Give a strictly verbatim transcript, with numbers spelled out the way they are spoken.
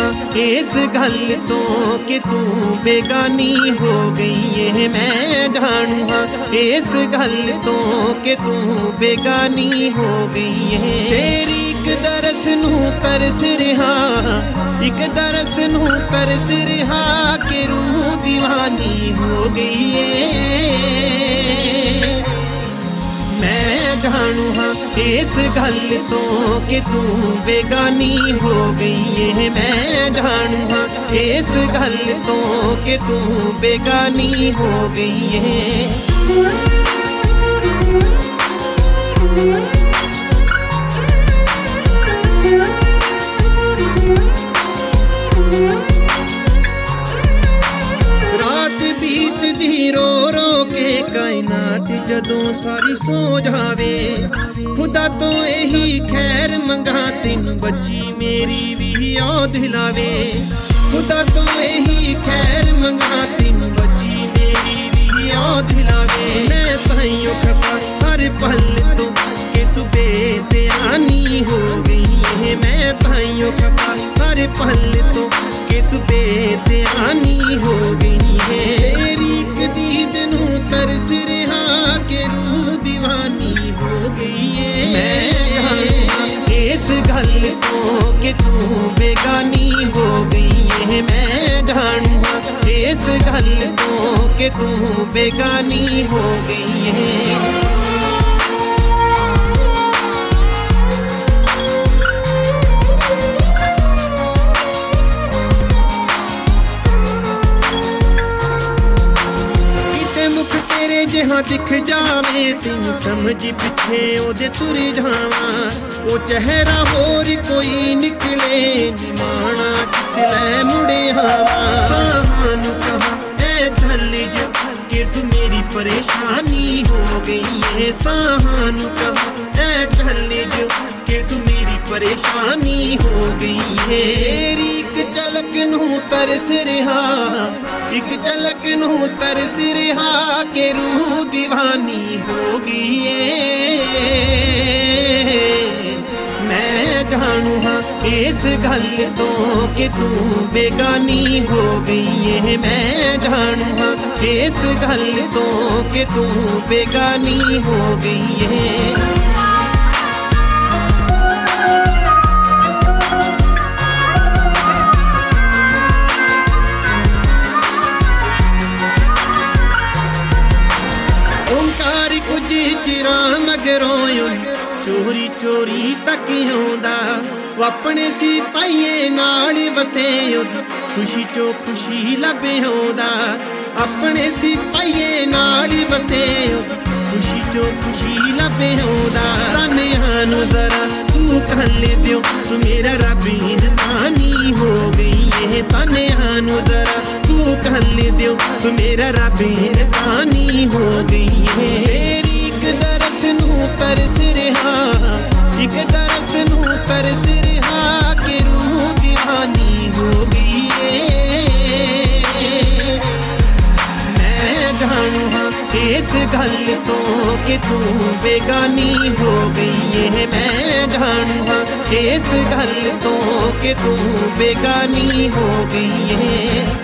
हाँ इस गल तो कि तू बेगानी हो गई है। मैं जानू हाँ इस गल तो कि तू बेगानी हो गई है। तेरी एक दरस नू तरस रहा, एक दरस नू तरस रहा कि रूह दीवानी हो गई है। मैं जानू हाँ इस गल तो कि तू बेगानी हो गई है। मैं जानू हाँ इस गल तो कि तू बेगानी हो गई है। रात बीत दी रो रो के कायनात जदों सारी सो जावे, खुदा तो यही खैर मंगा तेन बच्ची मेरी भी याद दिलावे। खुदा तो यही खैर मंगा तेन बच्ची मेरी भी याद दिलावे। मैं ताइयों खफा हर पल तो कि तू बेध्यानी हो गई है। मैं ताइयों खफा हर पल तो कि तू बेध्यानी हो गई है। तेरी एक दीद नू तरस रहा कि रूह दीवानी हो गई है। मैं इस गल तो कि तू बेगानी हो गई है। मैं जानूंगा इस गल तो कि तू बेगानी हो गई है। जहाँ दिख जावे तेन समझ पिछे ओदे तुर जावा। ओ चेहरा होर कोई निकले निमाना जिसलै मुड़े आवा। सानू कहा ए झल्ली जो कि तू मेरी परेशानी हो गई है। सानू कहा ए झल्ली जो कि तू मेरी परेशानी हो गई है। तेरी एक झलक नू तरस रहा, एक झलक नू तरस रहा कि रूह दीवानी हो गई है। मैं जानू हाँ इस गल तो कि तू बेगानी हो गई है। मैं जानू हाँ इस गल तो कि तू बेगानी हो गई है। चोरी चोरी तक आउंदा अपने सिपाहिए नाल वसे, खुशी चो खुशी लभे आउंदा अपने सिपाहिए नाल वसे। खुशी चो खुशी लभे आउंदा सानू जरा तू कल दियो तू मेरा रब इंसानी हो गई है। तानू जरा तू कल दियो तू मेरा रब इंसानी हो गई है। तेरी एक दरस नू तरस रहा, एक दरस नू तरस रहा कि रूह दीवानी हो गई है। मैं जानू हाँ इस गल तो कि तू बेगानी हो गई है। मैं जानू हाँ इस गल तो कि तू बेगानी हो गई है।